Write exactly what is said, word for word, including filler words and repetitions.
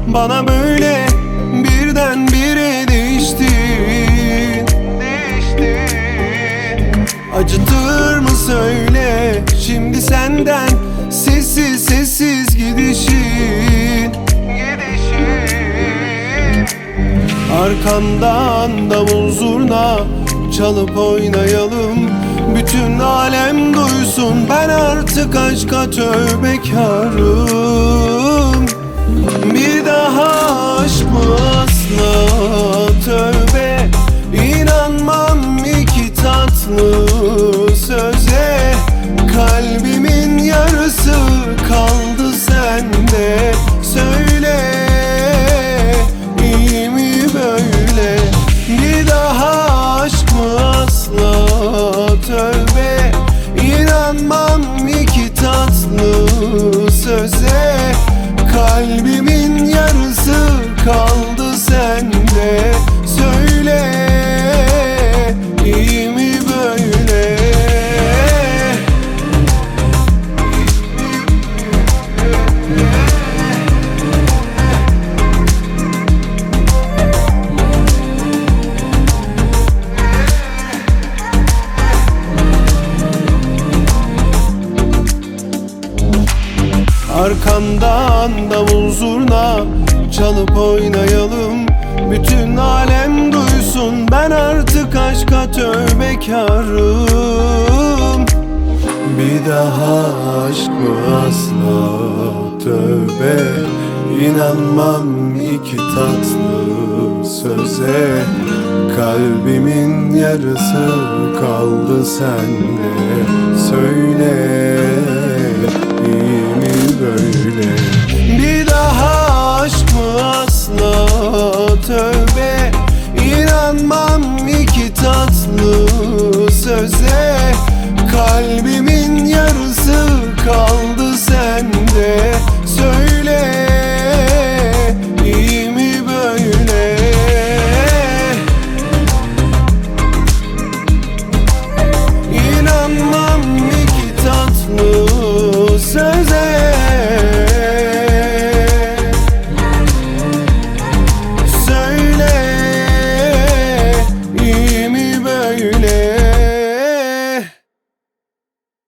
Bana böyle birdenbire değiştin, değiştin. Acıtır mı söyle şimdi senden sessiz sessiz gidişin, gidişin. Arkamdan davul zurna çalıp oynayalım, bütün alem duysun ben artık aşka tövbekarım. Bir daha aşk mı asla, tövbe. İnanmam iki tatlı söze, kalbimin yarısı kaldı sende. Söyle, iyi mi böyle? Bir daha aşk mı asla, tövbe. İnanmam iki tatlı söze, kalbimin yarısı kaldı sende. Söyle, iyi mi böyle? Arkamdan davul zurna çalıp oynayalım, bütün alem duysun ben artık aşka tövbekarım. Bir daha aşk mı asla, tövbe. İnanmam iki tatlı söze, kalbimin yarısı kaldı sende. Söyle, iyi mi böyle?